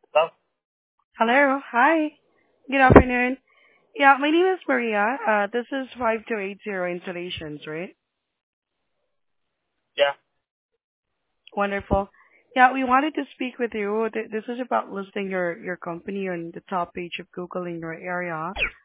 Well, Hello. Hi. Good afternoon. Yeah, my name is Maria. This is 5280 installations, right? yeah. Wonderful. Yeah, we wanted to speak with you. This is about listing your company on the top page of Google in your area.